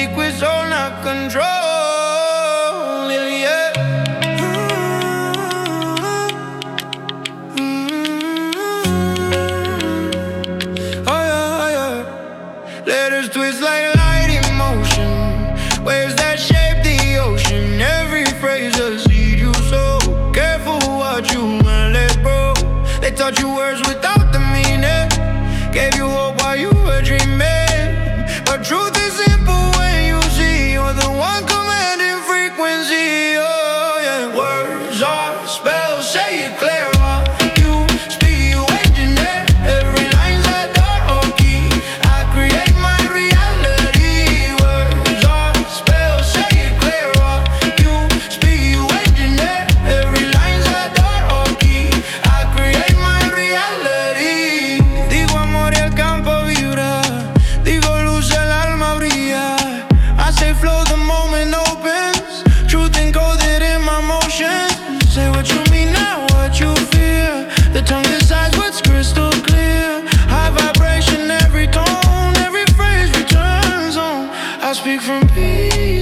liquid soul, not control. Yeah. Oh yeah, oh yeah. Letters twist like light in motion. Waves that shape the ocean. Every phrase a seed you sow. Careful what you let go. They taught you words without the meaning. Gave you hope while you were dreaming. But truth is simple when you see you're the one commanding frequency. Oh yeah. Words are spells, say it clear. You speak, you engineer. Every line's a dot or key. I create my reality. Words are spells, say it clear. You speak, you engineer. Every line's a dot or key. I create my reality. Digo amor y el campo vibra. Digo luz, el alma brilla. I say flow, the moment opens. Truth encoded in my motions. Say what you mean, not what you feel. The tongue decides what's crystal clear. High vibration, every tone, every phrase returns home. I speak from peace.